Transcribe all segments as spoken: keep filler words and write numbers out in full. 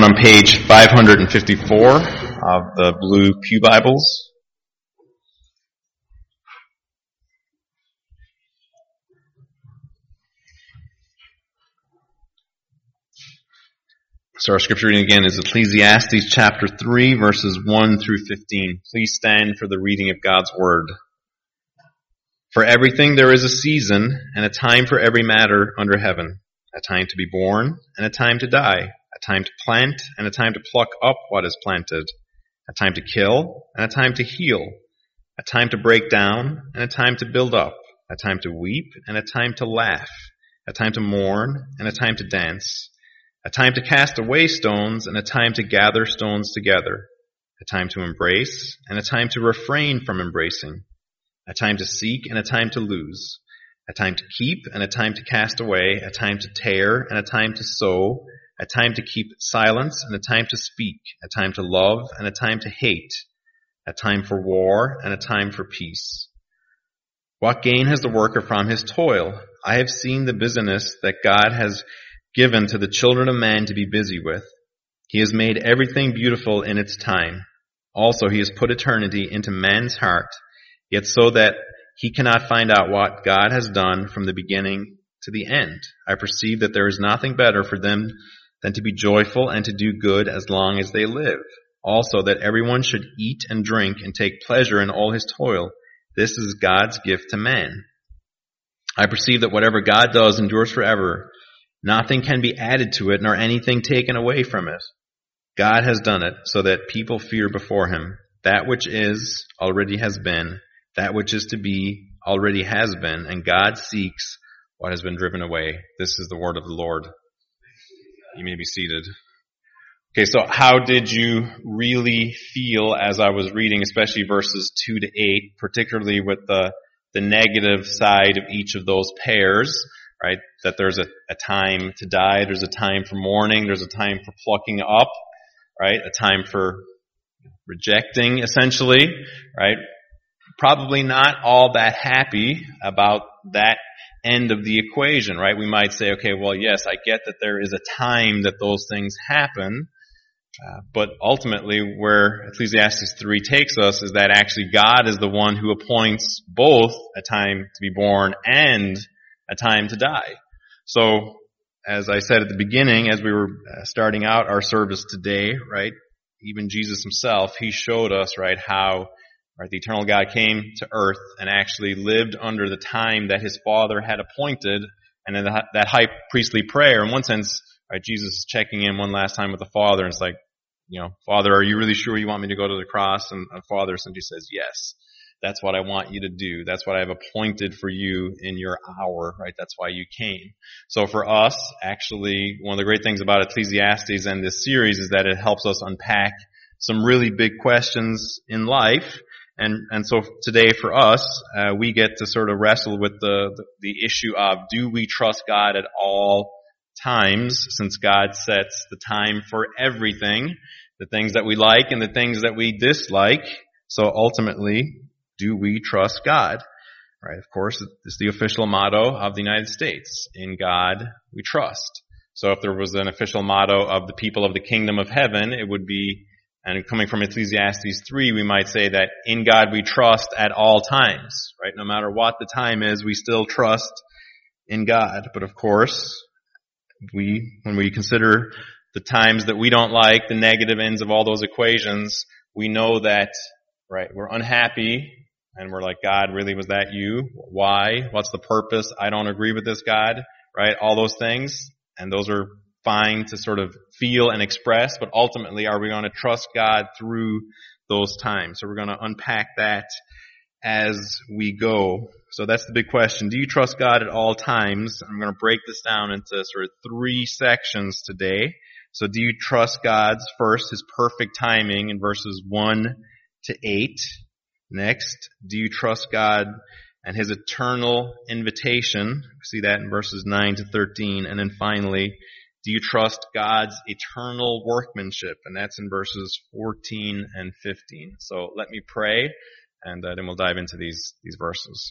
on page five fifty-four of the blue Pew Bibles. So our scripture reading again is Ecclesiastes chapter three, verses one through fifteen. Please stand for the reading of God's Word. For everything there is a season and a time for every matter under heaven, a time to be born and a time to die, a time to plant and a time to pluck up what is planted, a time to kill and a time to heal, a time to break down and a time to build up, a time to weep and a time to laugh, a time to mourn and a time to dance, a time to cast away stones and a time to gather stones together, a time to embrace and a time to refrain from embracing, a time to seek and a time to lose, a time to keep and a time to cast away, a time to tear and a time to sow, a time to keep silence and a time to speak, a time to love and a time to hate, a time for war and a time for peace. What gain has the worker from his toil? I have seen the busyness that God has given to the children of man to be busy with. He has made everything beautiful in its time. Also, he has put eternity into man's heart, yet so that he cannot find out what God has done from the beginning to the end. I perceive that there is nothing better for them than to be joyful and to do good as long as they live. Also, that everyone should eat and drink and take pleasure in all his toil. This is God's gift to man. I perceive that whatever God does endures forever. Nothing can be added to it, nor anything taken away from it. God has done it so that people fear before him. That which is already has been. That which is to be already has been, and God seeks what has been driven away. This is the word of the Lord. You may be seated. Okay, so how did you really feel as I was reading, especially verses two to eight, particularly with the, the negative side of each of those pairs, right? That there's a, a time to die, there's a time for mourning, there's a time for plucking up, right? A time for rejecting, essentially, right? Probably not all that happy about that end of the equation, right? We might say, okay, well, yes, I get that there is a time that those things happen, uh, but ultimately where Ecclesiastes three takes us is that actually God is the one who appoints both a time to be born and a time to die. So, as I said at the beginning, as we were starting out our service today, right, even Jesus himself, he showed us, right, how Right, the eternal God came to earth and actually lived under the time that his Father had appointed, and in that high priestly prayer, in one sense, right, Jesus is checking in one last time with the Father, and it's like, you know, Father, are you really sure you want me to go to the cross? And the Father essentially says, yes, that's what I want you to do. That's what I've appointed for you in your hour, right? That's why you came. So for us, actually, one of the great things about Ecclesiastes and this series is that it helps us unpack some really big questions in life. And and so today for us, uh, we get to sort of wrestle with the, the the issue of, do we trust God at all times, since God sets the time for everything, the things that we like and the things that we dislike. So ultimately, do we trust God? Right? Of course, it's the official motto of the United States. In God we trust. So if there was an official motto of the people of the kingdom of heaven, it would be, and coming from Ecclesiastes three, we might say that in God we trust at all times, right? No matter what the time is, we still trust in God. But of course, we, when we consider the times that we don't like, the negative ends of all those equations, we know that, right, we're unhappy and we're like, God, really, was that you? Why? What's the purpose? I don't agree with this, God, right? All those things, and those are fine to sort of feel and express, but ultimately, are we going to trust God through those times? So we're going to unpack that as we go. So that's the big question. Do you trust God at all times? I'm going to break this down into sort of three sections today. So do you trust God's, first, his perfect timing in verses one to eight? Next, do you trust God and his eternal invitation? See that in verses nine to thirteen. And then finally, do you trust God's eternal workmanship? And that's in verses fourteen and fifteen. So let me pray, and uh, then we'll dive into these, these verses.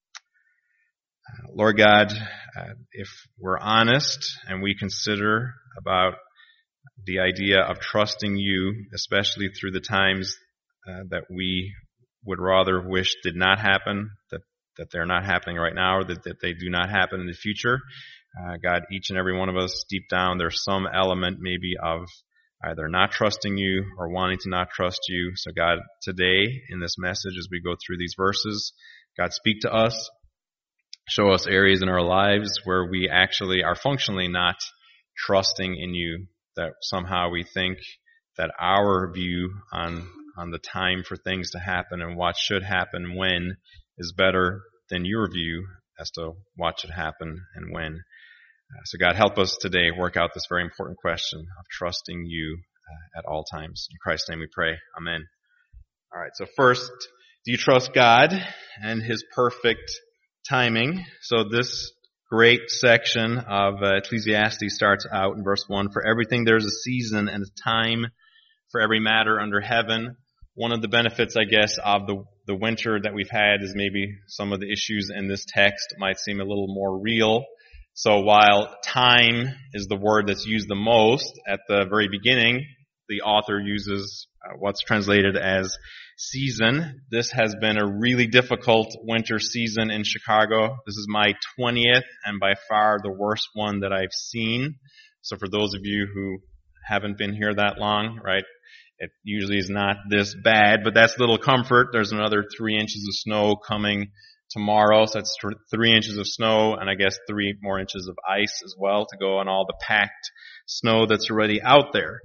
Uh, Lord God, uh, if we're honest and we consider about the idea of trusting you, especially through the times uh, that we would rather wish did not happen, that, that they're not happening right now, or that, that they do not happen in the future. Uh, God, each and every one of us, deep down, there's some element maybe of either not trusting you or wanting to not trust you. So God, today in this message, as we go through these verses, God, speak to us. Show us areas in our lives where we actually are functionally not trusting in you, that somehow we think that our view on on the time for things to happen and what should happen when is better than your view as to what should happen and when. Uh, so God, help us today work out this very important question of trusting you uh, at all times. In Christ's name we pray. Amen. All right, so first, do you trust God and His perfect timing? So this great section of uh, Ecclesiastes starts out in verse one. For everything there's a season and a time for every matter under heaven. One of the benefits, I guess, of the, the winter that we've had is maybe some of the issues in this text might seem a little more real. So while time is the word that's used the most at the very beginning, the author uses uh, what's translated as season. This has been a really difficult winter season in Chicago. This is my twentieth and by far the worst one that I've seen. So for those of you who haven't been here that long, right, it usually is not this bad, but that's little comfort. There's another three inches of snow coming tomorrow, so that's three inches of snow and I guess three more inches of ice as well to go on all the packed snow that's already out there.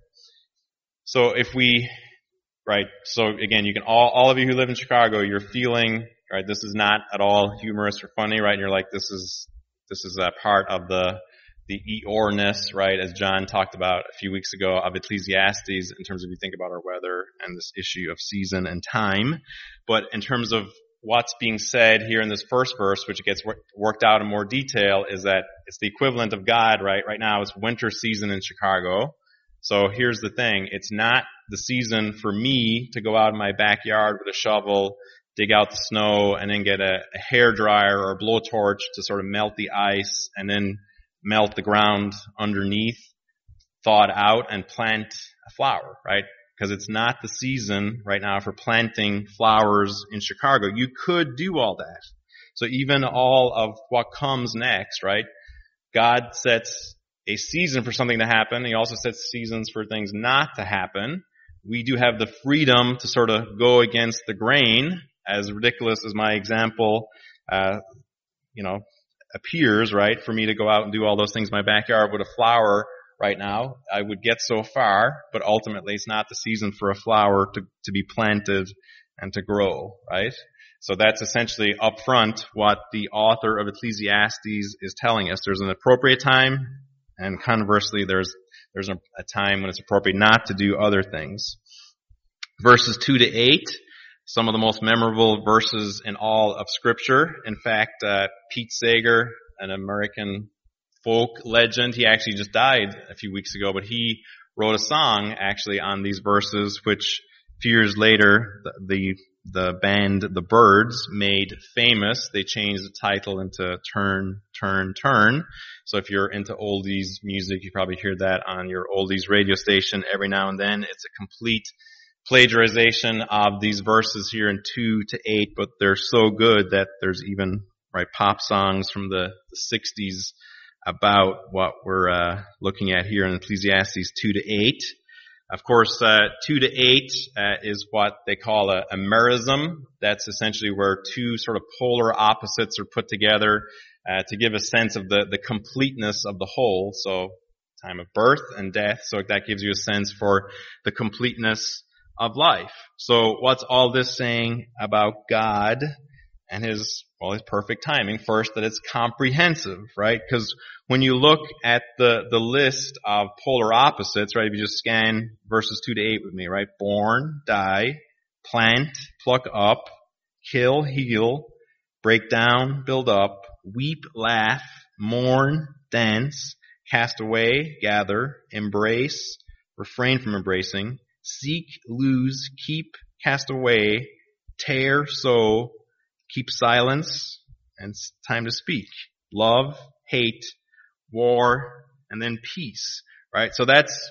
So if we, right, so again, you can all, all of you who live in Chicago, you're feeling, right, this is not at all humorous or funny, right, and you're like, this is, this is a part of the, the Eeyore-ness, right, as John talked about a few weeks ago of Ecclesiastes in terms of you think about our weather and this issue of season and time. But in terms of what's being said here in this first verse, which gets worked out in more detail, is that it's the equivalent of God, right? Right now it's winter season in Chicago. So here's the thing. It's not the season for me to go out in my backyard with a shovel, dig out the snow, and then get a, a hairdryer or a blowtorch to sort of melt the ice and then melt the ground underneath, thaw it out, and plant a flower, right? Because it's not the season right now for planting flowers in Chicago. You could do all that. So even all of what comes next, right? God sets a season for something to happen. He also sets seasons for things not to happen. We do have the freedom to sort of go against the grain, as ridiculous as my example, uh, you know, appears, right? For me to go out and do all those things in my backyard with a flower right now, I would get so far, but ultimately it's not the season for a flower to, to be planted and to grow, right? So that's essentially up front what the author of Ecclesiastes is telling us. There's an appropriate time, and conversely, there's there's a, a time when it's appropriate not to do other things. Verses two to eight, some of the most memorable verses in all of Scripture. In fact, uh, Pete Seeger, an American folk legend, he actually just died a few weeks ago, but he wrote a song actually on these verses, which a few years later, the, the the band The Byrds made famous. They changed the title into Turn, Turn, Turn. So if you're into oldies music, you probably hear that on your oldies radio station every now and then. It's a complete plagiarization of these verses here in two to eight, but they're so good that there's even, right, pop songs from the, the sixties about what we're uh, looking at here in Ecclesiastes two to eight. Of course, uh, two to eight uh, is what they call a, a merism. That's essentially where two sort of polar opposites are put together uh, to give a sense of the, the completeness of the whole. So, time of birth and death. So that gives you a sense for the completeness of life. So, what's all this saying about God and His, well, His perfect timing? First, that it's comprehensive, right? Because when you look at the, the list of polar opposites, right, if you just scan verses two to eight with me, right? Born, die, plant, pluck up, kill, heal, break down, build up, weep, laugh, mourn, dance, cast away, gather, embrace, refrain from embracing, seek, lose, keep, cast away, tear, sow, keep silence, and it's time to speak. Love, hate, war, and then peace, right? So that's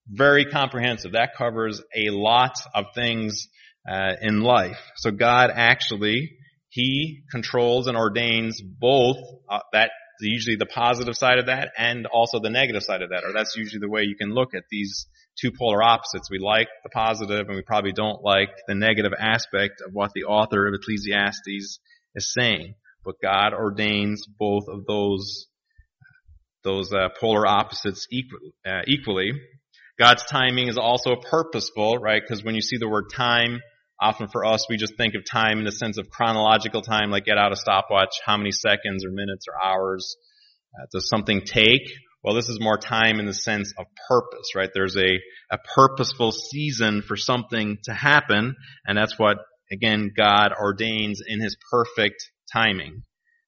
very comprehensive. That covers a lot of things uh, in life. So God actually, He controls and ordains both uh, that, usually the positive side of that and also the negative side of that. Or that's usually the way you can look at these two polar opposites. We like the positive and we probably don't like the negative aspect of what the author of Ecclesiastes is saying. But God ordains both of those those uh, polar opposites equal, uh, equally. God's timing is also purposeful, right? Because when you see the word time, often for us, we just think of time in the sense of chronological time, like get out a stopwatch, how many seconds or minutes or hours uh, does something take? Well, this is more time in the sense of purpose, right? There's a, a purposeful season for something to happen, and that's what, again, God ordains in His perfect timing.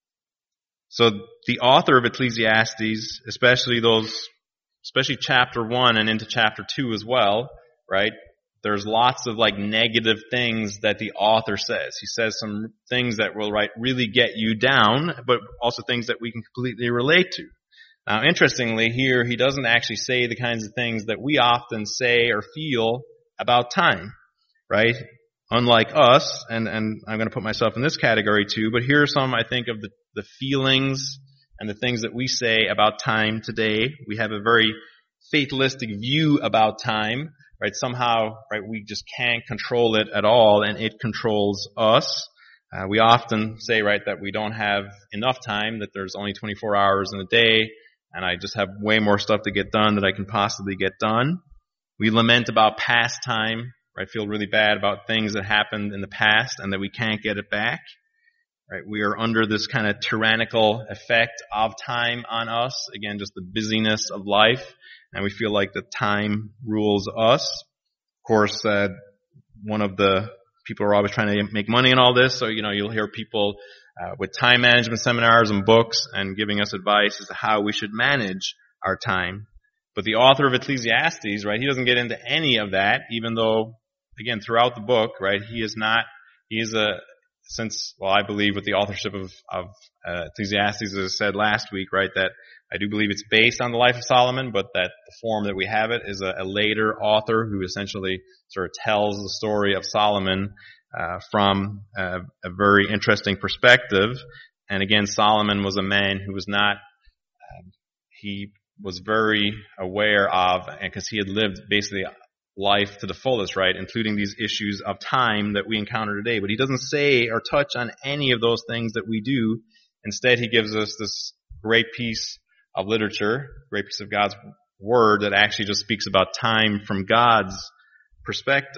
So the author of Ecclesiastes, especially those, especially chapter one and into chapter two as well, right? There's lots of like negative things that the author says. He says some things that will right really get you down, but also things that we can completely relate to. Now, interestingly, here he doesn't actually say the kinds of things that we often say or feel about time, right? Unlike us, and, and I'm going to put myself in this category too, but here are some, I think, of the, the feelings and the things that we say about time today. We have a very fatalistic view about time, right? Somehow, right, we just can't control it at all, and it controls us. Uh, we often say, right, that we don't have enough time, that there's only twenty-four hours in a day, and I just have way more stuff to get done than I can possibly get done. We lament about past time, right? Feel really bad about things that happened in the past and that we can't get it back, right? We are under this kind of tyrannical effect of time on us. Again, just the busyness of life, and we feel like the time rules us. Of course, uh, one of the people are always trying to make money in all this, so, you know, you'll hear people uh, with time management seminars and books and giving us advice as to how we should manage our time. But the author of Ecclesiastes, right, he doesn't get into any of that, even though, again, throughout the book, right, he is not, he is a, since, well, I believe with the authorship of, of uh, Ecclesiastes, as I said last week, right, that I do believe it's based on the life of Solomon, but that the form that we have it is a, a later author who essentially sort of tells the story of Solomon uh, from a, a very interesting perspective. And again, Solomon was a man who was not, uh, he was very aware of, and because he had lived basically life to the fullest, right, including these issues of time that we encounter today. But he doesn't say or touch on any of those things that we do. Instead, he gives us this great piece of literature, great piece of God's Word that actually just speaks about time from God's perspective.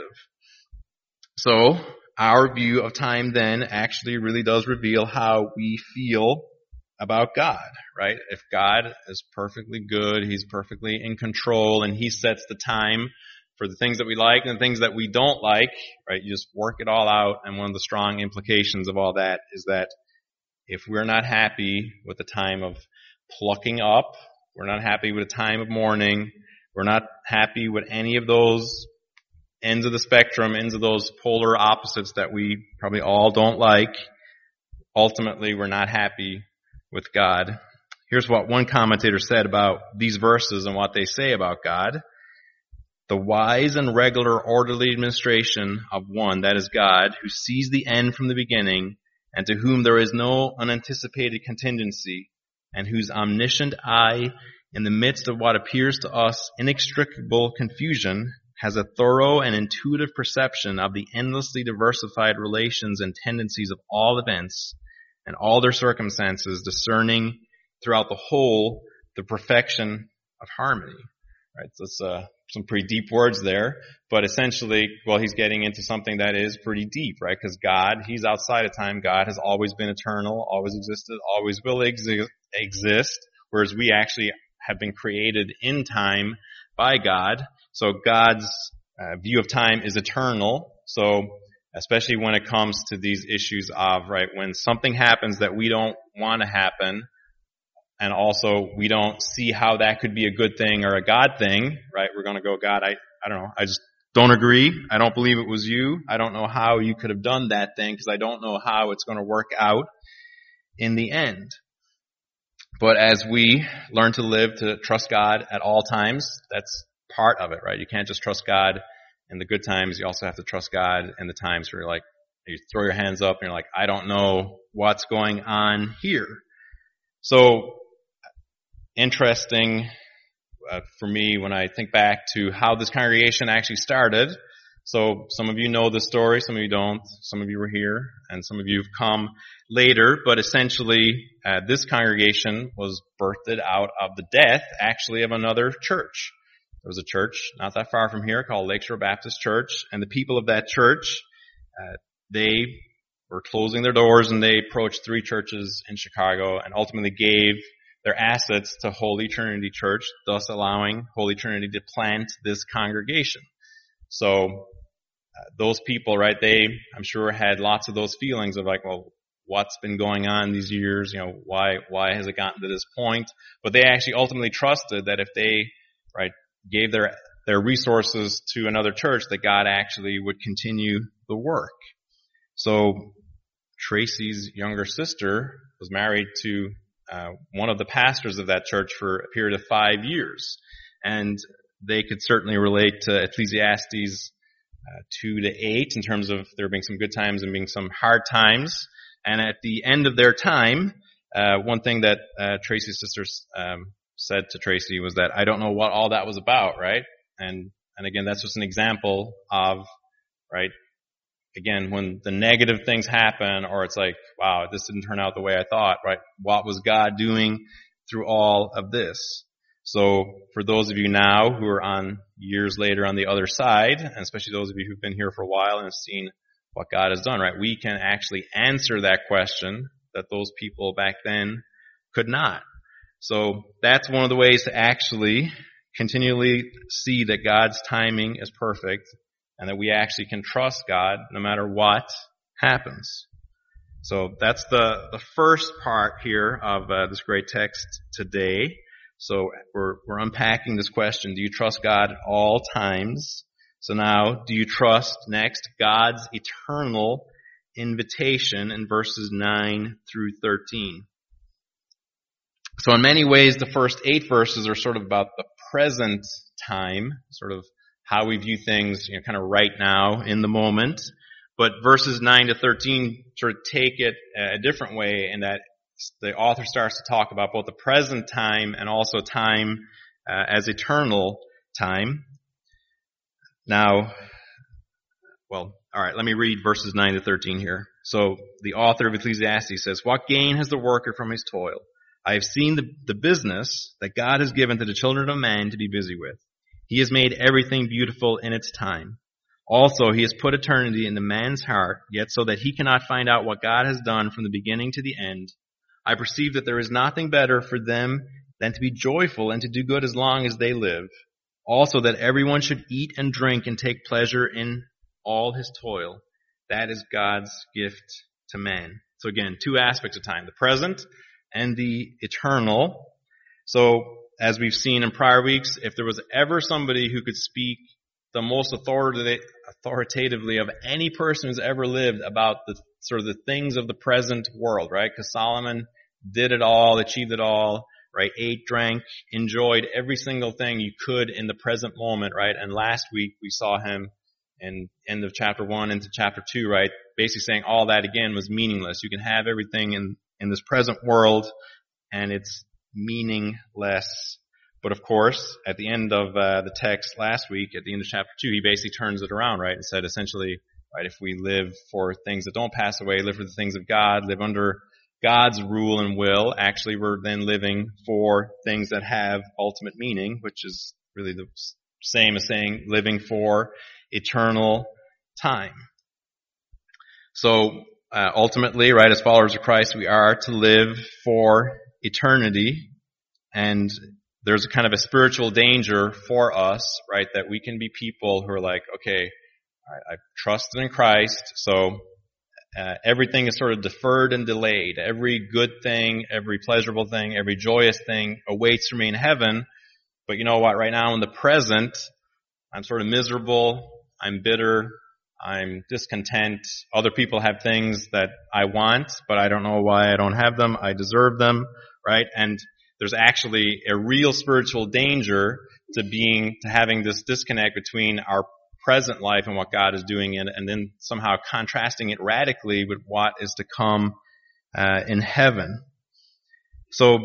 So, our view of time then actually really does reveal how we feel about God, right? If God is perfectly good, He's perfectly in control, and He sets the time for the things that we like and the things that we don't like, right? You just work it all out, and one of the strong implications of all that is that if we're not happy with the time of plucking up, we're not happy with the time of mourning, we're not happy with any of those ends of the spectrum, ends of those polar opposites that we probably all don't like, ultimately we're not happy with God. Here's what one commentator said about these verses and what they say about God. The wise and regular orderly administration of one, that is God, who sees the end from the beginning, and to whom there is no unanticipated contingency, and whose omniscient eye, in the midst of what appears to us inextricable confusion, has a thorough and intuitive perception of the endlessly diversified relations and tendencies of all events and all their circumstances, discerning throughout the whole the perfection of harmony. Right, so it's uh, some pretty deep words there, but essentially, well, he's getting into something that is pretty deep, right? Because God, He's outside of time. God has always been eternal, always existed, always will exi- exist, whereas we actually have been created in time by God. So God's uh, view of time is eternal. So especially when it comes to these issues of, right, when something happens that we don't want to happen, and also we don't see how that could be a good thing or a God thing, right? We're going to go, God, I, I don't know, I just don't agree. I don't believe it was you. I don't know how you could have done that thing because I don't know how it's going to work out in the end. But as we learn to live, to trust God at all times, that's part of it, right? You can't just trust God in the good times. You also have to trust God in the times where you're like, you throw your hands up and you're like, I don't know what's going on here. So, interesting uh, for me when I think back to how this congregation actually started. So some of you know the story, some of you don't. Some of you were here, and some of you have come later. But essentially, uh, this congregation was birthed out of the death, actually, of another church. There was a church not that far from here called Lakeshore Baptist Church, and the people of that church, uh, they were closing their doors, and they approached three churches in Chicago, and ultimately gave their assets to Holy Trinity Church, thus allowing Holy Trinity to plant this congregation. So, Uh, those people, right, they, I'm sure, had lots of those feelings of like, well, what's been going on these years? You know, why, why has it gotten to this point? But they actually ultimately trusted that if they, right, gave their, their resources to another church, that God actually would continue the work. So, Tracy's younger sister was married to, uh, one of the pastors of that church for a period of five years. And they could certainly relate to Ecclesiastes Uh, two to eight in terms of there being some good times and being some hard times. And at the end of their time, uh, one thing that uh, Tracy's sisters um, said to Tracy was that, I don't know what all that was about, right? And and again, that's just an example of, right, again, when the negative things happen, or it's like, wow, this didn't turn out the way I thought, right? What was God doing through all of this? So for those of you now who are on years later on the other side, and especially those of you who've been here for a while and have seen what God has done, right, we can actually answer that question that those people back then could not. So that's one of the ways to actually continually see that God's timing is perfect and that we actually can trust God no matter what happens. So that's the, the first part here of uh, this great text today. So we're, we're unpacking this question, do you trust God at all times? So now, do you trust, next, God's eternal invitation in verses nine through thirteen? So in many ways, the first eight verses are sort of about the present time, sort of how we view things, you know, kind of right now in the moment. But verses nine to thirteen sort of take it a different way in that the author starts to talk about both the present time and also time uh, as eternal time. Now, well, all right, let me read verses nine to thirteen here. So the author of Ecclesiastes says, "What gain has the worker from his toil? I have seen the, the business that God has given to the children of man to be busy with. He has made everything beautiful in its time. Also, he has put eternity into man's heart, yet so that he cannot find out what God has done from the beginning to the end. I perceive that there is nothing better for them than to be joyful and to do good as long as they live. Also, that everyone should eat and drink and take pleasure in all his toil. That is God's gift to man." So again, two aspects of time, the present and the eternal. So, as we've seen in prior weeks, if there was ever somebody who could speak the most authoritatively of any person who's ever lived about the sort of the things of the present world, right? Because Solomon did it all, achieved it all, right? Ate, drank, enjoyed every single thing you could in the present moment, right? And last week we saw him in end of chapter one into chapter two, right? Basically saying all that again was meaningless. You can have everything in, in this present world and it's meaningless. But of course, at the end of uh, the text last week, at the end of chapter two, he basically turns it around, right? And said essentially, right, if we live for things that don't pass away, live for the things of God, live under God's rule and will, actually we're then living for things that have ultimate meaning, which is really the same as saying living for eternal time. So uh, ultimately, right, as followers of Christ, we are to live for eternity, and there's a kind of a spiritual danger for us, right, that we can be people who are like, okay, I, I've trusted in Christ, so uh, everything is sort of deferred and delayed. Every good thing, every pleasurable thing, every joyous thing awaits for me in heaven. But you know what? Right now in the present, I'm sort of miserable. I'm bitter. I'm discontent. Other people have things that I want, but I don't know why I don't have them. I deserve them, right? And there's actually a real spiritual danger to being, to having this disconnect between our present life and what God is doing in it, and then somehow contrasting it radically with what is to come uh, in heaven. So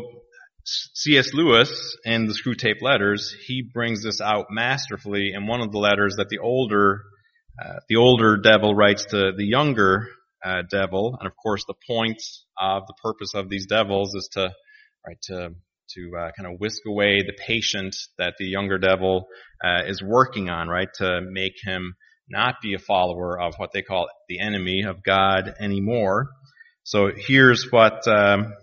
C S Lewis, in the Screwtape Letters, he brings this out masterfully in one of the letters that the older, uh, the older devil writes to the younger uh, devil. And of course, the point of the purpose of these devils is to, right, to to uh, kind of whisk away the patient that the younger devil uh, is working on, right, to make him not be a follower of what they call the enemy of God anymore. So here's what um,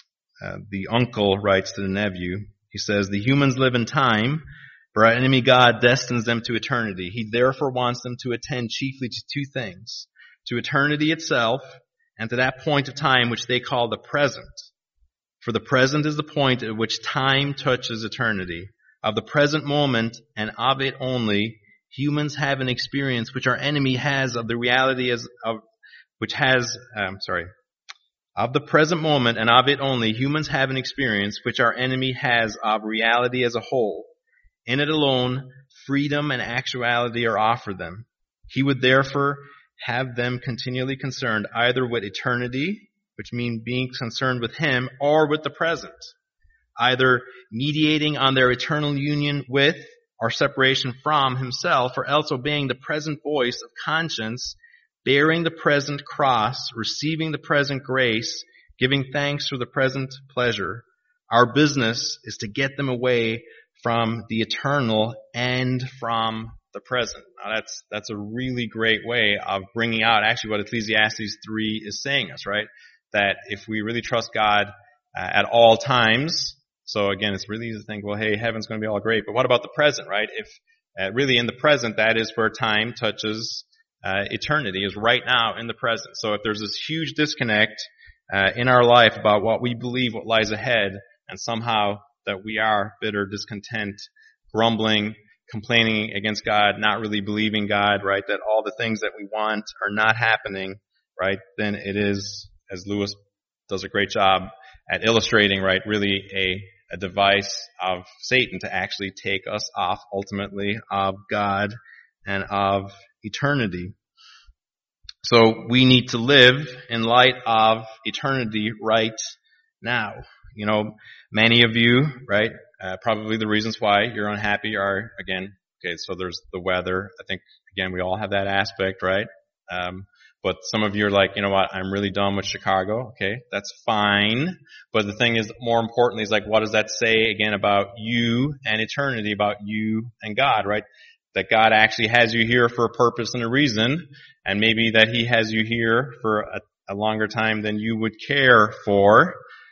uh, the uncle writes to the nephew. He says, "The humans live in time, but our enemy God destines them to eternity. He therefore wants them to attend chiefly to two things, to eternity itself and to that point of time which they call the present. For the present is the point at which time touches eternity. Of the present moment, and of it only, humans have an experience which our enemy has of the reality as of which has um, sorry. Of the present moment, and of it only, humans have an experience which our enemy has of reality as a whole. In it alone, freedom and actuality are offered them. He would therefore have them continually concerned either with eternity, which means being concerned with Him, or with the present, either mediating on their eternal union with or separation from Himself, or else obeying the present voice of conscience, bearing the present cross, receiving the present grace, giving thanks for the present pleasure. Our business is to get them away from the eternal and from the present." Now that's that's a really great way of bringing out actually what Ecclesiastes three is saying us, right? That if we really trust God uh, at all times, so again, it's really easy to think, well, hey, heaven's going to be all great, but what about the present, right? If uh, really in the present, that is where time touches uh, eternity, is right now in the present. So if there's this huge disconnect uh, in our life about what we believe, what lies ahead, and somehow that we are bitter, discontent, grumbling, complaining against God, not really believing God, right, that all the things that we want are not happening, right, then it is, as Lewis does a great job at illustrating, right, really a, a device of Satan to actually take us off ultimately of God and of eternity. So we need to live in light of eternity right now. You know, many of you, right, uh, probably the reasons why you're unhappy are, again, okay, so there's the weather. I think, again, we all have that aspect, right? Um, but some of you are like, you know what, I'm really done with Chicago. Okay, that's fine. But the thing is, more importantly, is like, what does that say, again, about you and eternity, about you and God, right? That God actually has you here for a purpose and a reason, and maybe that He has you here for a, a longer time than you would care for.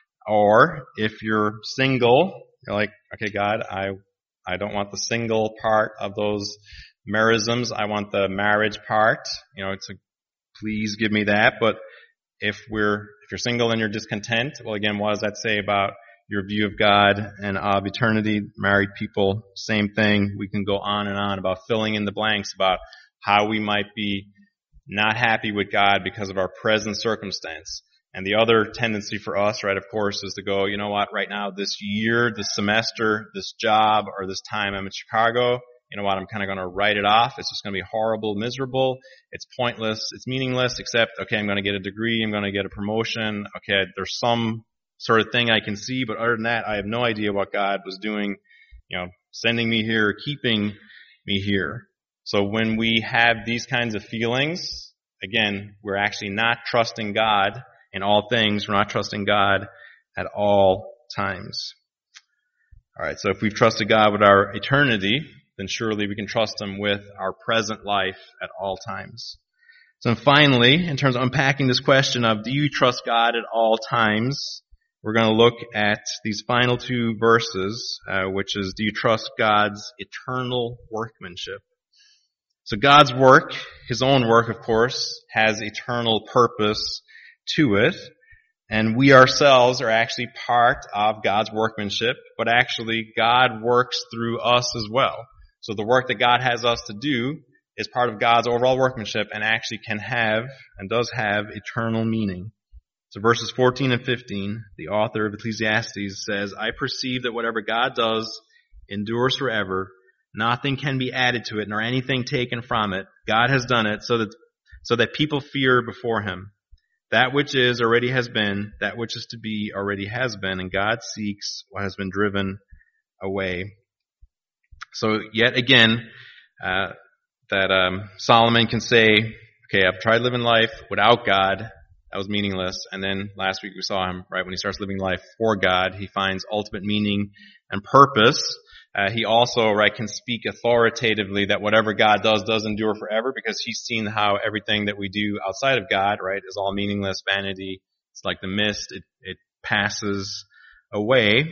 Or if you're single, you're like, okay, God, I I don't want the single part of those merisms. I want the marriage part. You know, it's a, please give me that. But if we're if you're single and you're discontent, well, again, what does that say about your view of God and of eternity? Married people, same thing. We can go on and on about filling in the blanks about how we might be not happy with God because of our present circumstance. And the other tendency for us, right, of course, is to go, you know what, right now, this year, this semester, this job, or this time I'm in Chicago, you know what, I'm kind of going to write it off. It's just going to be horrible, miserable. It's pointless. It's meaningless, except, okay, I'm going to get a degree. I'm going to get a promotion. Okay, there's some sort of thing I can see, but other than that, I have no idea what God was doing, you know, sending me here, keeping me here. So when we have these kinds of feelings, again, we're actually not trusting God in all things. We're not trusting God at all times. All right, so if we've trusted God with our eternity, then surely we can trust Him with our present life at all times. So finally, in terms of unpacking this question of do you trust God at all times, we're going to look at these final two verses, uh, which is, do you trust God's eternal workmanship? So God's work, His own work, of course, has eternal purpose to it, and we ourselves are actually part of God's workmanship, but actually God works through us as well. So the work that God has us to do is part of God's overall workmanship and actually can have and does have eternal meaning. So verses fourteen and fifteen, the author of Ecclesiastes says, I perceive that whatever God does endures forever. Nothing can be added to it, nor anything taken from it. God has done it so that, so that people fear before him. That which is already has been, that which is to be already has been, and God seeks what has been driven away. So yet again, uh, that um, Solomon can say, okay, I've tried living life without God. That was meaningless. And then last week we saw him, right, when he starts living life for God, he finds ultimate meaning and purpose. Uh, he also, right, can speak authoritatively that whatever God does, does endure forever, because he's seen how everything that we do outside of God, right, is all meaningless, vanity. It's like the mist. It, it passes away.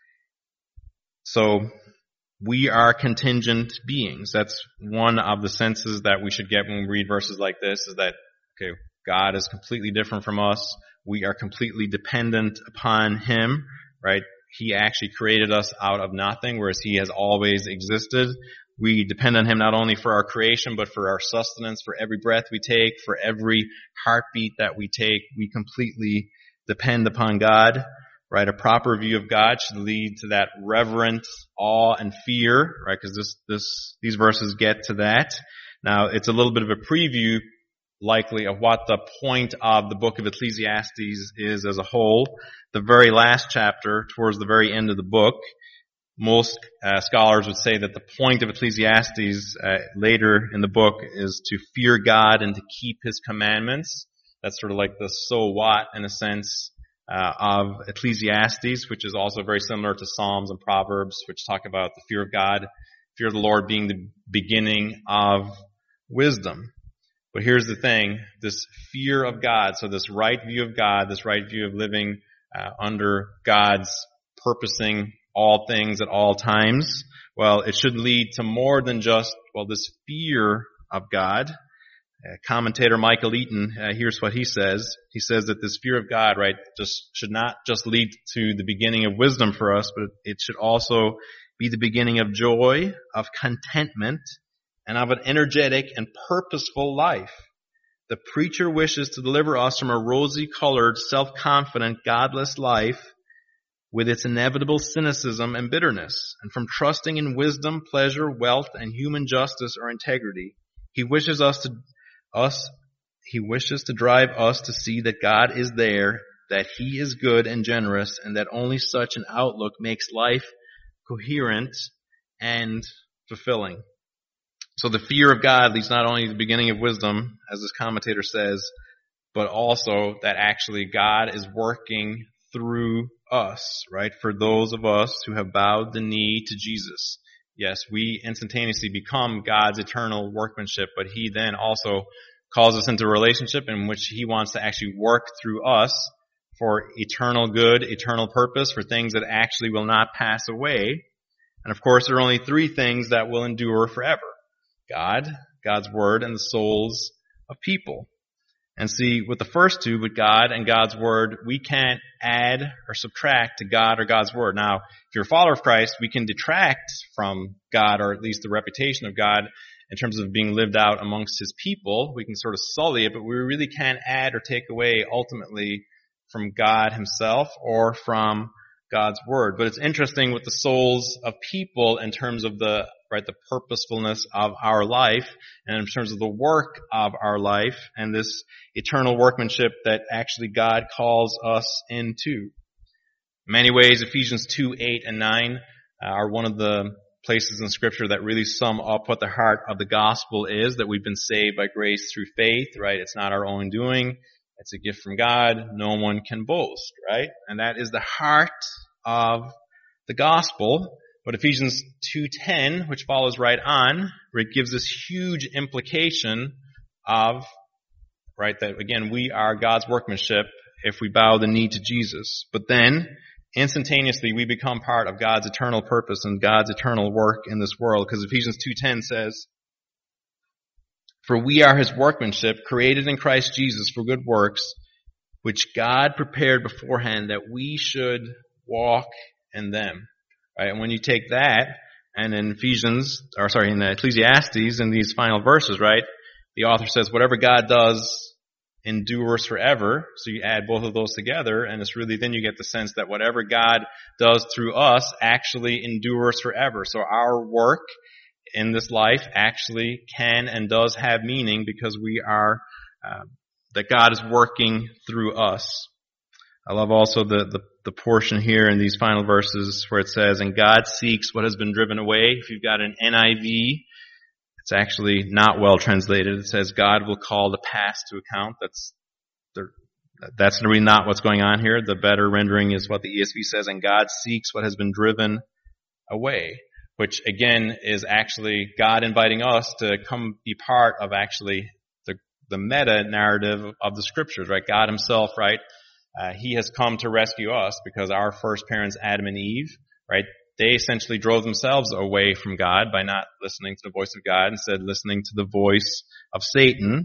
So we are contingent beings. That's one of the senses that we should get when we read verses like this, is that, okay, God is completely different from us. We are completely dependent upon him, right? He actually created us out of nothing, whereas he has always existed. We depend on him not only for our creation, but for our sustenance, for every breath we take, for every heartbeat that we take. We completely depend upon God, right? A proper view of God should lead to that reverent awe and fear, right? Because this, this, these verses get to that. Now, it's a little bit of a preview, likely, of what the point of the book of Ecclesiastes is as a whole. The very last chapter, towards the very end of the book, most uh, scholars would say that the point of Ecclesiastes uh, later in the book is to fear God and to keep his commandments. That's sort of like the so what, in a sense, uh, of Ecclesiastes, which is also very similar to Psalms and Proverbs, which talk about the fear of God, fear of the Lord being the beginning of wisdom. But here's the thing, this fear of God, so this right view of God, this right view of living uh, under God's purposing all things at all times, well, it should lead to more than just, well, this fear of God. Uh, commentator Michael Eaton, uh, here's what he says. He says that this fear of God, right, just should not just lead to the beginning of wisdom for us, but it should also be the beginning of joy, of contentment, and of an energetic and purposeful life. The preacher wishes to deliver us from a rosy-colored, self-confident, godless life with its inevitable cynicism and bitterness, and from trusting in wisdom, pleasure, wealth, and human justice or integrity. He wishes us to us he wishes to drive us to see that God is there, that he is good and generous, and that only such an outlook makes life coherent and fulfilling. So the fear of God leads not only to the beginning of wisdom, as this commentator says, but also that actually God is working through us, right? For those of us who have bowed the knee to Jesus. Yes, we instantaneously become God's eternal workmanship, but he then also calls us into a relationship in which he wants to actually work through us for eternal good, eternal purpose, for things that actually will not pass away. And of course, there are only three things that will endure forever. God, God's Word, and the souls of people. And see, with the first two, with God and God's Word, we can't add or subtract to God or God's Word. Now, if you're a follower of Christ, we can detract from God, or at least the reputation of God, in terms of being lived out amongst his people. We can sort of sully it, but we really can't add or take away ultimately from God himself or from God's Word. But it's interesting with the souls of people in terms of the right, the purposefulness of our life, and in terms of the work of our life, and this eternal workmanship that actually God calls us into. In many ways, Ephesians two, eight, and nine are one of the places in Scripture that really sum up what the heart of the gospel is, that we've been saved by grace through faith, right? It's not our own doing. It's a gift from God. No one can boast, right? And that is the heart of the gospel. But Ephesians two ten, which follows right on, where it gives this huge implication of, right, that again, we are God's workmanship if we bow the knee to Jesus. But then, instantaneously, we become part of God's eternal purpose and God's eternal work in this world. Because Ephesians two ten says, "For we are his workmanship, created in Christ Jesus for good works, which God prepared beforehand that we should walk in them." Right? And when you take that, and in Ephesians, or sorry, in Ecclesiastes, in these final verses, right, the author says, whatever God does endures forever. So you add both of those together, and it's really, then you get the sense that whatever God does through us actually endures forever. So our work in this life actually can and does have meaning because we are, uh, that God is working through us. I love also the, the, the portion here in these final verses where it says, and God seeks what has been driven away. If you've got an N I V, it's actually not well translated. It says God will call the past to account. That's the, that's really not what's going on here. The better rendering is what the E S V says, and God seeks what has been driven away, which again is actually God inviting us to come be part of actually the, the meta narrative of the scriptures, right? God himself, right? Uh, he has come to rescue us because our first parents, Adam and Eve, right? They essentially drove themselves away from God by not listening to the voice of God, instead listening to the voice of Satan.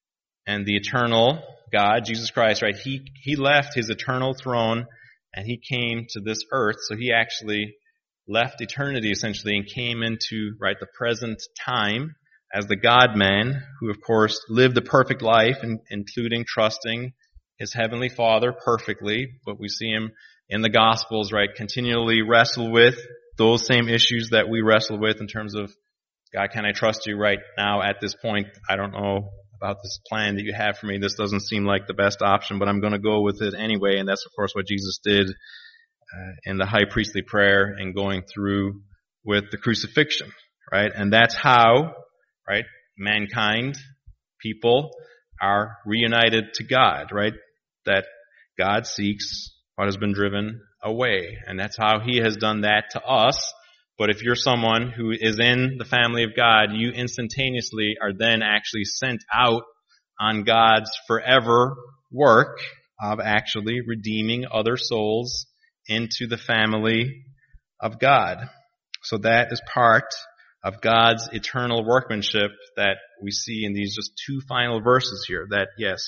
And the eternal God, Jesus Christ, right, he, he left his eternal throne and he came to this earth. So he actually left eternity essentially and came into, right, the present time as the God-man who, of course, lived a perfect life, in, including trusting his heavenly Father perfectly. But we see him in the Gospels, right, continually wrestle with those same issues that we wrestle with in terms of, God, can I trust you right now at this point? I don't know about this plan that you have for me. This doesn't seem like the best option, but I'm going to go with it anyway. And that's, of course, what Jesus did uh, in the high priestly prayer and going through with the crucifixion, right? And that's how, right, mankind, people, are reunited to God, right? That God seeks what has been driven away. And that's how he has done that to us. But if you're someone who is in the family of God, you instantaneously are then actually sent out on God's forever work of actually redeeming other souls into the family of God. So that is part of God's eternal workmanship that we see in these just two final verses here. That, yes,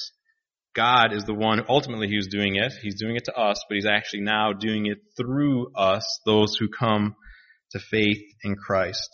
God is the one, ultimately who's doing it. He's doing it to us, but he's actually now doing it through us, those who come to faith in Christ.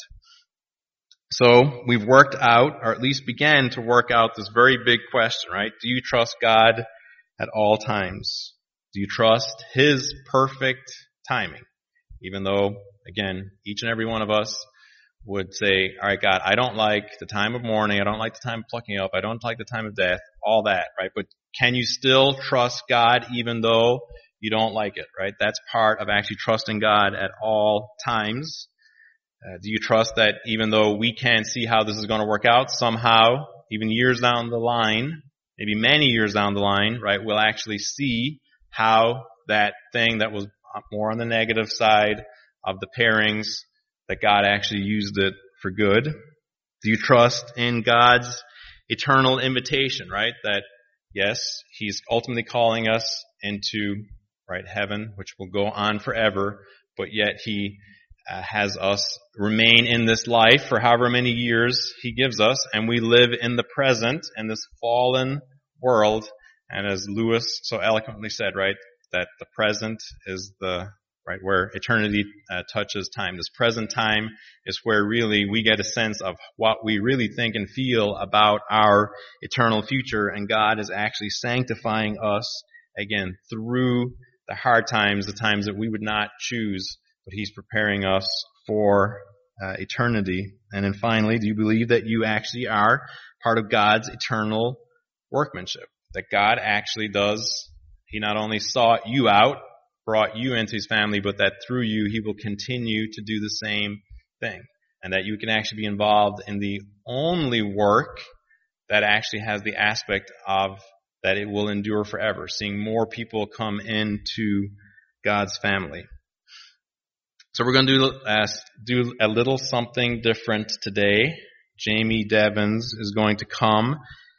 So we've worked out, or at least began to work out, this very big question, right? Do you trust God at all times? Do you trust his perfect timing? Even though, again, each and every one of us would say, all right, God, I don't like the time of mourning. I don't like the time of plucking up. I don't like the time of death, all that, right? But can you still trust God even though you don't like it, right? That's part of actually trusting God at all times. Uh, do you trust that even though we can't see how this is going to work out, somehow, even years down the line, maybe many years down the line, right, we'll actually see how that thing that was more on the negative side of the pairings, that God actually used it for good? Do you trust in God's eternal invitation, right? That, yes, he's ultimately calling us into, right, heaven, which will go on forever, but yet he uh, has us remain in this life for however many years he gives us, and we live in the present in this fallen world. And as Lewis so eloquently said, right, that the present is the right, where eternity uh, touches time. This present time is where really we get a sense of what we really think and feel about our eternal future, and God is actually sanctifying us, again, through the hard times, the times that we would not choose, but he's preparing us for uh, eternity. And then finally, do you believe that you actually are part of God's eternal workmanship? That God actually does, he not only sought you out, brought you into his family, but that through you he will continue to do the same thing. And that you can actually be involved in the only work that actually has the aspect of that it will endure forever, seeing more people come into God's family. So we're going to do, uh, do a little something different today. Jamie Devins is going to come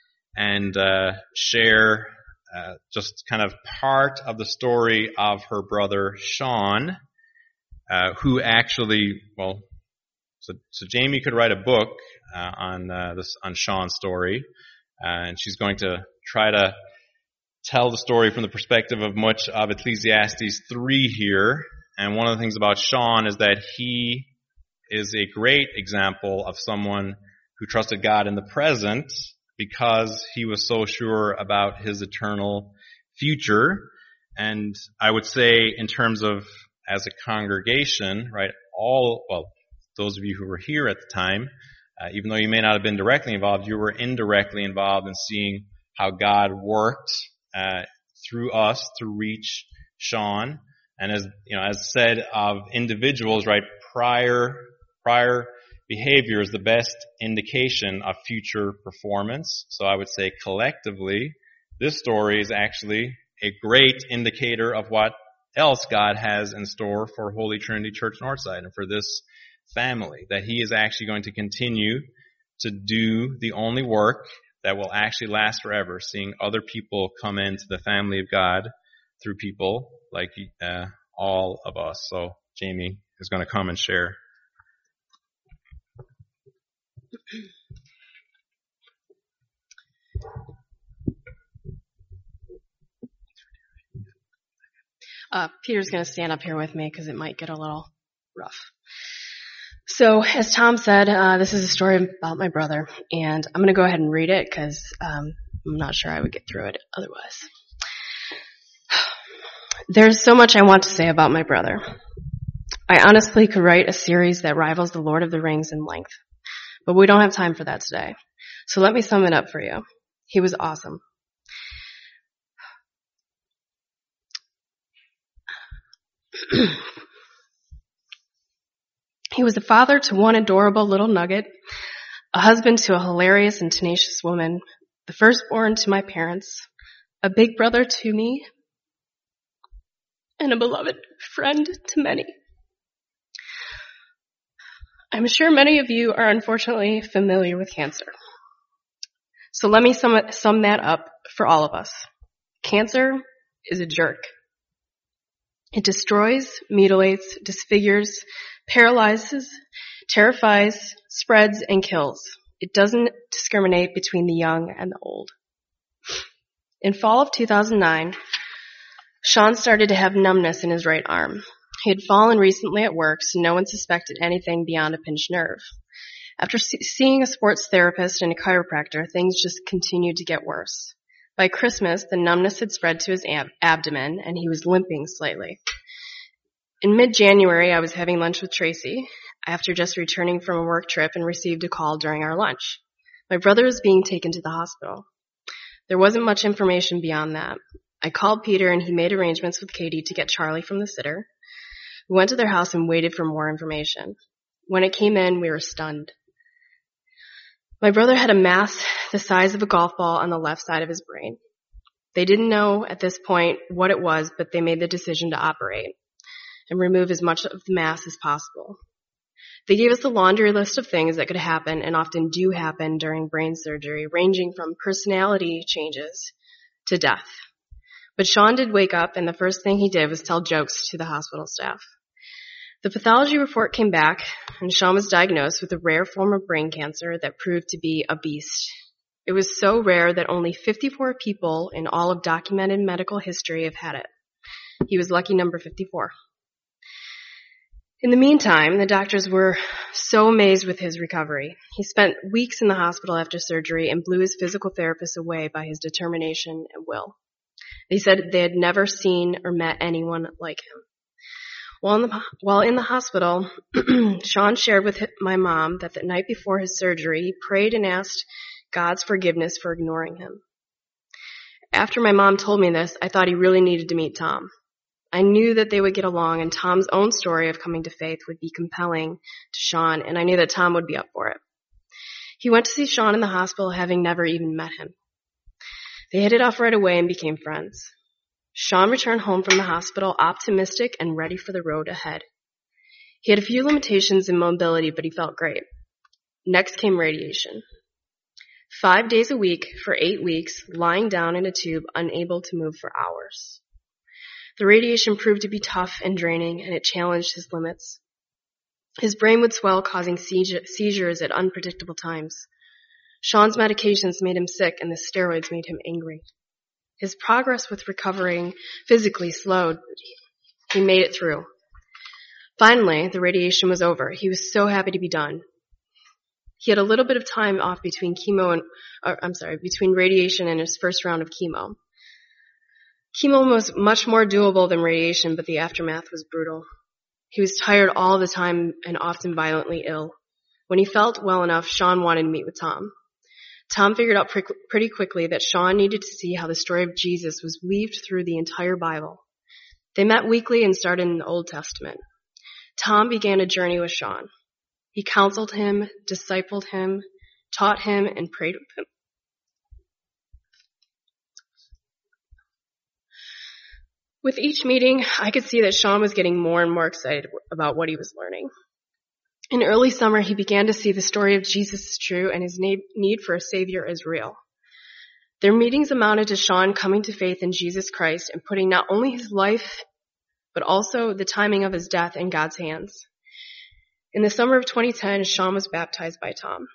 and uh, share Uh, just kind of part of the story of her brother Sean, uh, who actually, well, so, so Jamie could write a book uh, on uh, this on Sean's story, uh, and she's going to try to tell the story from the perspective of much of Ecclesiastes three here. And one of the things about Sean is that he is a great example of someone who trusted God in the present, because he was so sure about his eternal future. And I would say in terms of as a congregation, right, all, well, those of you who were here at the time, uh, even though you may not have been directly involved, you were indirectly involved in seeing how God worked uh, through us to reach Sean. And as you know, as said of individuals, right, prior prior behavior is the best indication of future performance. So I would say collectively, this story is actually a great indicator of what else God has in store for Holy Trinity Church Northside and for this family, that he is actually going to continue to do the only work that will actually last forever, seeing other people come into the family of God through people like uh, all of us. So Jamie is going to come and share. Uh, Peter's going to stand up here with me because it might get a little rough. So, as Tom said, uh, this is a story about my brother, and I'm going to go ahead and read it because um, I'm not sure I would get through it otherwise. There's so much I want to say about my brother. I honestly could write a series that rivals The Lord of the Rings in length, but we don't have time for that today. So let me sum it up for you. He was awesome. He was a father to one adorable little nugget, a husband to a hilarious and tenacious woman, the firstborn to my parents, a big brother to me, and a beloved friend to many. I'm sure many of you are unfortunately familiar with cancer. So let me sum, it, sum that up for all of us. Cancer is a jerk. It destroys, mutilates, disfigures, paralyzes, terrifies, spreads, and kills. It doesn't discriminate between the young and the old. In fall of two thousand nine, Sean started to have numbness in his right arm. He had fallen recently at work, so no one suspected anything beyond a pinched nerve. After see- seeing a sports therapist and a chiropractor, things just continued to get worse. By Christmas, the numbness had spread to his ab- abdomen, and he was limping slightly. In mid-January, I was having lunch with Tracy after just returning from a work trip and received a call during our lunch. My brother was being taken to the hospital. There wasn't much information beyond that. I called Peter, and he made arrangements with Katie to get Charlie from the sitter. We went to their house and waited for more information. When it came in, we were stunned. My brother had a mass the size of a golf ball on the left side of his brain. They didn't know at this point what it was, but they made the decision to operate and remove as much of the mass as possible. They gave us a laundry list of things that could happen and often do happen during brain surgery, ranging from personality changes to death. But Sean did wake up, and the first thing he did was tell jokes to the hospital staff. The pathology report came back, and Sean was diagnosed with a rare form of brain cancer that proved to be a beast. It was so rare that only fifty-four people in all of documented medical history have had it. He was lucky number fifty-four. In the meantime, the doctors were so amazed with his recovery. He spent weeks in the hospital after surgery and blew his physical therapist away by his determination and will. They said they had never seen or met anyone like him. While in the, while in the hospital, Sean shared with my mom that the night before his surgery, he prayed and asked God's forgiveness for ignoring him. After my mom told me this, I thought he really needed to meet Tom. I knew that they would get along, and Tom's own story of coming to faith would be compelling to Sean, and I knew that Tom would be up for it. He went to see Sean in the hospital, having never even met him. They hit it off right away and became friends. Sean returned home from the hospital optimistic and ready for the road ahead. He had a few limitations in mobility, but he felt great. Next came radiation. Five days a week for eight weeks, lying down in a tube, unable to move for hours. The radiation proved to be tough and draining, and it challenged his limits. His brain would swell, causing seizures at unpredictable times. Sean's medications made him sick, and the steroids made him angry. His progress with recovering physically slowed, but he made it through. Finally, the radiation was over. He was so happy to be done. He had a little bit of time off between chemo and, or, I'm sorry, between radiation and his first round of chemo. Chemo was much more doable than radiation, but the aftermath was brutal. He was tired all the time and often violently ill. When he felt well enough, Sean wanted to meet with Tom. Tom figured out pre- pretty quickly that Sean needed to see how the story of Jesus was weaved through the entire Bible. They met weekly and started in the Old Testament. Tom began a journey with Sean. He counseled him, discipled him, taught him, and prayed with him. With each meeting, I could see that Sean was getting more and more excited about what he was learning. In early summer, he began to see the story of Jesus is true and his need for a Savior is real. Their meetings amounted to Sean coming to faith in Jesus Christ and putting not only his life, but also the timing of his death in God's hands. In the summer of twenty ten, Sean was baptized by Tom.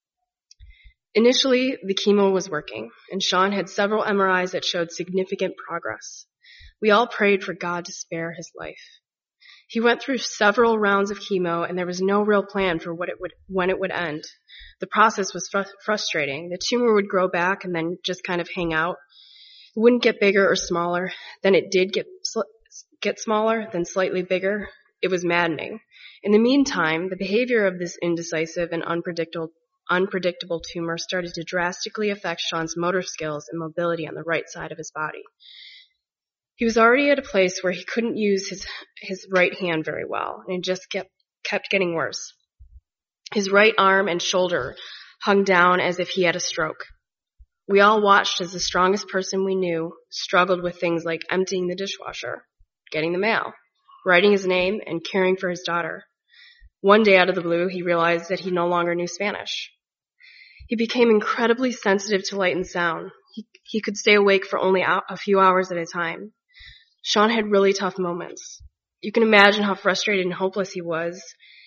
Initially, the chemo was working, and Sean had several M R Is that showed significant progress. We all prayed for God to spare his life. He went through several rounds of chemo, and there was no real plan for what it would, when it would end. The process was fr- frustrating. The tumor would grow back and then just kind of hang out. It wouldn't get bigger or smaller. Then it did get sl- get smaller, then slightly bigger. It was maddening. In the meantime, the behavior of this indecisive and unpredictable, unpredictable tumor started to drastically affect Sean's motor skills and mobility on the right side of his body. He was already at a place where he couldn't use his, his right hand very well, and it just kept, kept getting worse. His right arm and shoulder hung down as if he had a stroke. We all watched as the strongest person we knew struggled with things like emptying the dishwasher, getting the mail, writing his name, and caring for his daughter. One day out of the blue, he realized that he no longer knew Spanish. He became incredibly sensitive to light and sound. He, he could stay awake for only a few hours at a time. Sean had really tough moments. You can imagine how frustrated and hopeless he was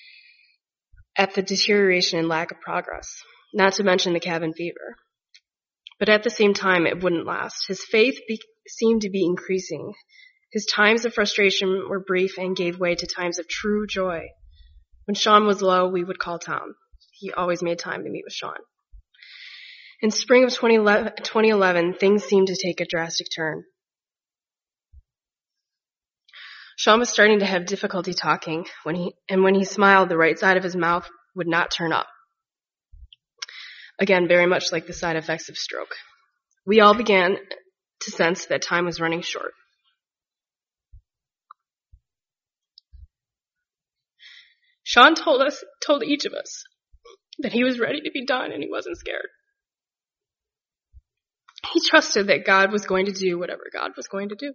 at the deterioration and lack of progress, not to mention the cabin fever. But at the same time, it wouldn't last. His faith be- seemed to be increasing. His times of frustration were brief and gave way to times of true joy. When Sean was low, we would call Tom. He always made time to meet with Sean. In spring of twenty eleven, things seemed to take a drastic turn. Sean was starting to have difficulty talking, when he, and when he smiled, the right side of his mouth would not turn up. Again, very much like the side effects of stroke. We all began to sense that time was running short. Sean told us, told each of us, that he was ready to be done and he wasn't scared. He trusted that God was going to do whatever God was going to do.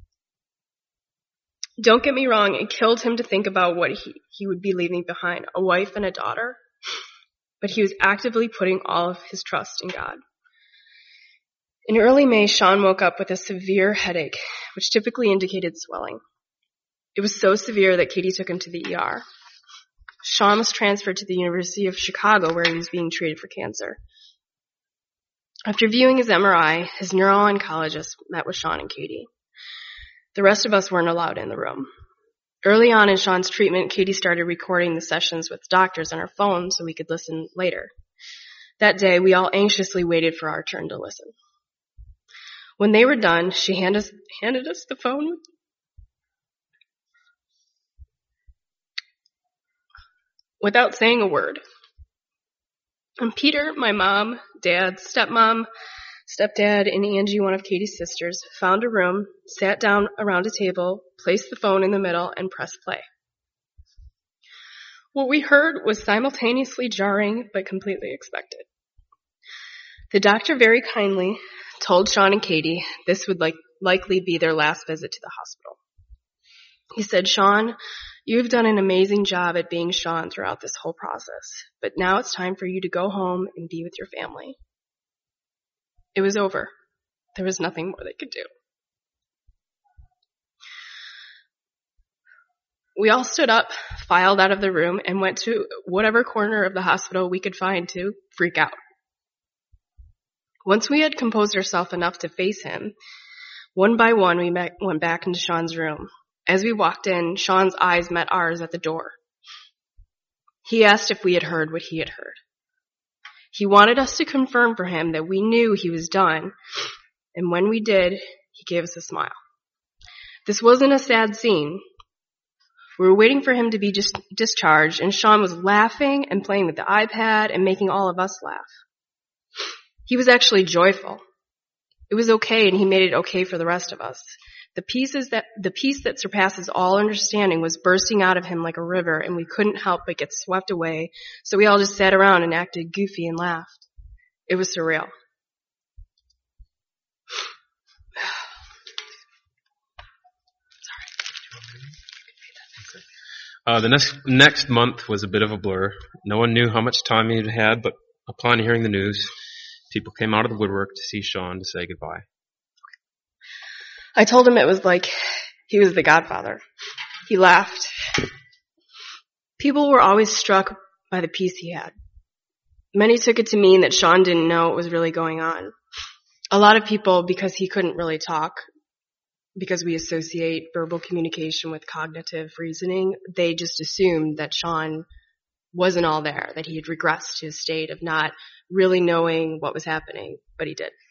Don't get me wrong, it killed him to think about what he, he would be leaving behind, a wife and a daughter. But he was actively putting all of his trust in God. In early May, Sean woke up with a severe headache, which typically indicated swelling. It was so severe that Katie took him to the E R. Sean was transferred to the University of Chicago, where he was being treated for cancer. After viewing his M R I, his neuro-oncologist met with Sean and Katie. The rest of us weren't allowed in the room. Early on in Sean's treatment, Katie started recording the sessions with doctors on her phone so we could listen later. That day, we all anxiously waited for our turn to listen. When they were done, she hand us, handed us the phone without saying a word. And Peter, my mom, dad, stepmom, stepdad, and Angie, one of Katie's sisters, found a room, sat down around a table, placed the phone in the middle, and pressed play. What we heard was simultaneously jarring but completely expected. The doctor very kindly told Sean and Katie this would like, likely be their last visit to the hospital. He said, "Sean, you've done an amazing job at being Sean throughout this whole process, but now it's time for you to go home and be with your family." It was over. There was nothing more they could do. We all stood up, filed out of the room, and went to whatever corner of the hospital we could find to freak out. Once we had composed ourselves enough to face him, one by one we met, went back into Sean's room. As we walked in, Sean's eyes met ours at the door. He asked if we had heard what he had heard. He wanted us to confirm for him that we knew he was done, and when we did, he gave us a smile. This wasn't a sad scene. We were waiting for him to be just discharged, and Sean was laughing and playing with the iPad and making all of us laugh. He was actually joyful. It was okay, and he made it okay for the rest of us. The pieces that, the peace that surpasses all understanding was bursting out of him like a river, and we couldn't help but get swept away, so we all just sat around and acted goofy and laughed. It was surreal. Uh, the next next month was a bit of a blur. No one knew how much time he had had, but upon hearing the news, people came out of the woodwork to see Sean to say goodbye. I told him it was like he was the Godfather. He laughed. People were always struck by the peace he had. Many took it to mean that Sean didn't know what was really going on. A lot of people, because he couldn't really talk, because we associate verbal communication with cognitive reasoning, they just assumed that Sean wasn't all there, that he had regressed to his state of not really knowing what was happening, but he did.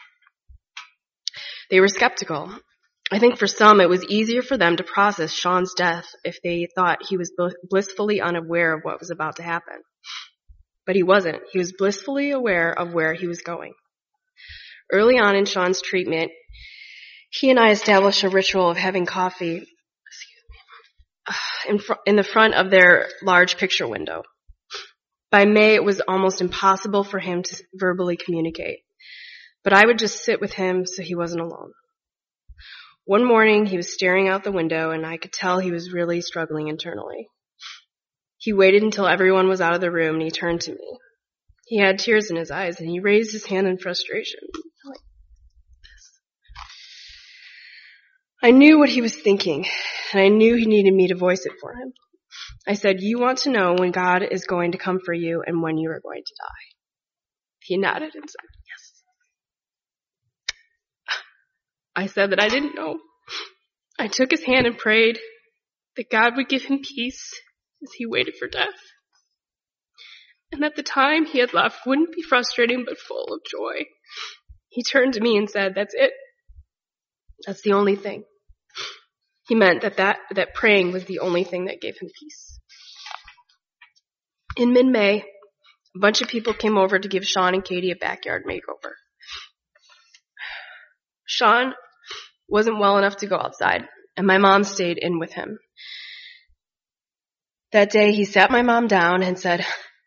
They were skeptical. I think for some it was easier for them to process Sean's death if they thought he was blissfully unaware of what was about to happen. But he wasn't. He was blissfully aware of where he was going. Early on in Sean's treatment, he and I established a ritual of having coffee excuse me, in, fr- in the front of their large picture window. By May, it was almost impossible for him to verbally communicate. But I would just sit with him so he wasn't alone. One morning, he was staring out the window, and I could tell he was really struggling internally. He waited until everyone was out of the room, and he turned to me. He had tears in his eyes, and he raised his hand in frustration. Like this. I knew what he was thinking, and I knew he needed me to voice it for him. I said, "You want to know when God is going to come for you and when you are going to die." He nodded and said, "Yes." I said that I didn't know. I took his hand and prayed that God would give him peace as he waited for death, and that the time he had left wouldn't be frustrating but full of joy. He turned to me and said, "That's it. That's the only thing." He meant that, that, that praying was the only thing that gave him peace. In mid-May, a bunch of people came over to give Sean and Katie a backyard makeover. Sean wasn't well enough to go outside, and my mom stayed in with him. That day, he sat my mom down and said,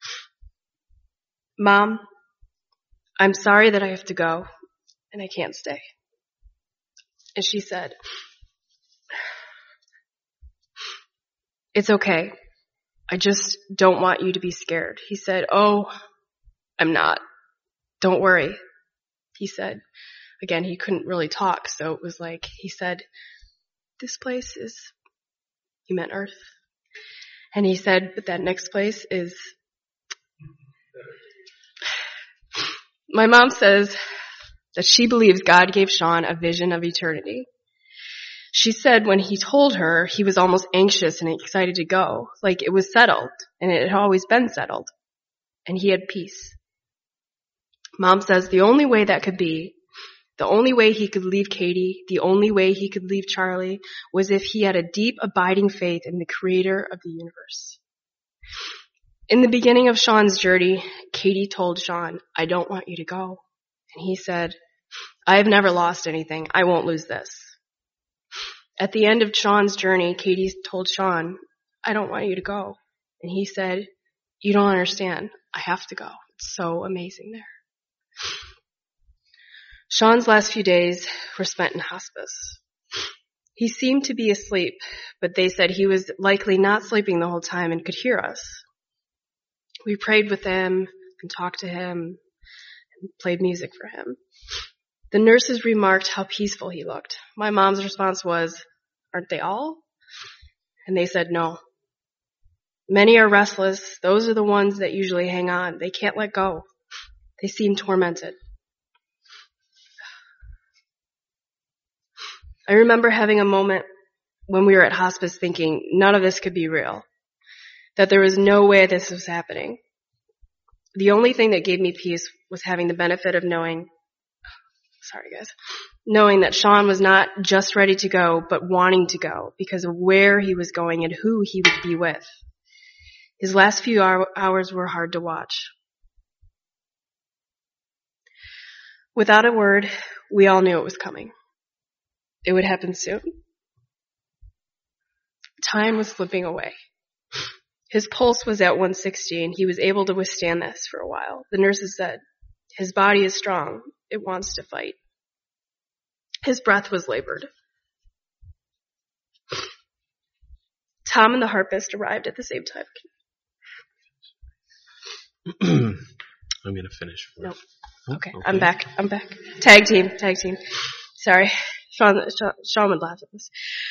"Mom, I'm sorry that I have to go, and I can't stay." And she said, "It's okay. I just don't want you to be scared." He said, "Oh, I'm not. Don't worry." He said, again, he couldn't really talk, so it was like, he said, "This place is," he meant Earth. And he said, "But that next place is," my mom says that she believes God gave Sean a vision of eternity. She said when he told her, he was almost anxious and excited to go, like it was settled, and it had always been settled, and he had peace. Mom says the only way that could be, the only way he could leave Katie, the only way he could leave Charlie, was if he had a deep, abiding faith in the creator of the universe. In the beginning of Sean's journey, Katie told Sean, "I don't want you to go." And he said, "I have never lost anything. I won't lose this." At the end of Sean's journey, Katie told Sean, "I don't want you to go." And he said, "You don't understand. I have to go. It's so amazing there." Sean's last few days were spent in hospice. He seemed to be asleep, but they said he was likely not sleeping the whole time and could hear us. We prayed with him and talked to him and played music for him. The nurses remarked how peaceful he looked. My mom's response was, "Aren't they all?" And they said, "No. Many are restless. Those are the ones that usually hang on. They can't let go. They seem tormented." I remember having a moment when we were at hospice thinking none of this could be real, that there was no way this was happening. The only thing that gave me peace was having the benefit of knowing, sorry guys, knowing that Sean was not just ready to go, but wanting to go because of where he was going and who he would be with. His last few hours were hard to watch. Without a word, we all knew it was coming. It would happen soon. Time was slipping away. His pulse was at one sixty, and he was able to withstand this for a while. The nurses said, his body is strong. It wants to fight. His breath was labored. Tom and the harpist arrived at the same time. I'm going to finish. No. Oh, okay. okay, I'm back. I'm back. Tag team, tag team. Sorry. Sean, Sean, Sean would laugh at this.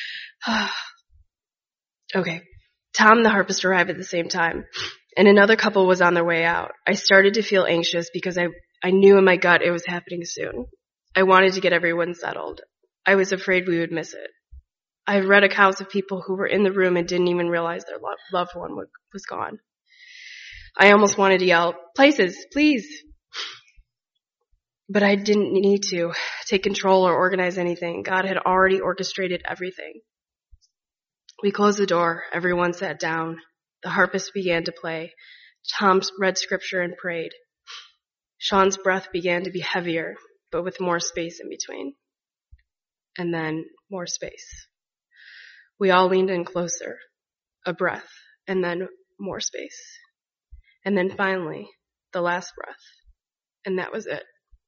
Okay. Tom and the harpist arrived at the same time, and another couple was on their way out. I started to feel anxious because I, I knew in my gut it was happening soon. I wanted to get everyone settled. I was afraid we would miss it. I had read accounts of people who were in the room and didn't even realize their lo- loved one was gone. I almost wanted to yell, places, please. But I didn't need to take control or organize anything. God had already orchestrated everything. We closed the door. Everyone sat down. The harpist began to play. Tom read scripture and prayed. Sean's breath began to be heavier, but with more space in between. And then more space. We all leaned in closer. A breath, and then more space. And then finally, the last breath. And that was it.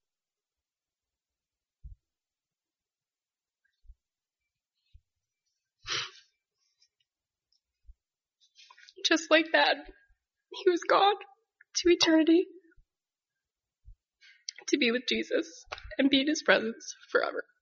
Just like that, he was gone to eternity to be with Jesus and be in his presence forever.